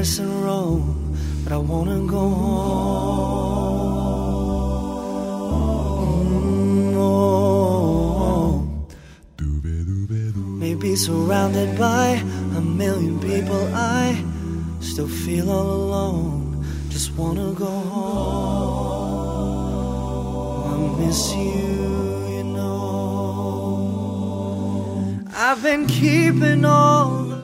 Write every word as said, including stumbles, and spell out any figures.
Paris and Rome, but I wanna go home. Mm, oh. Maybe surrounded by a million people, I still feel all alone. Just wanna go home. I miss you, you know. I've been keeping all the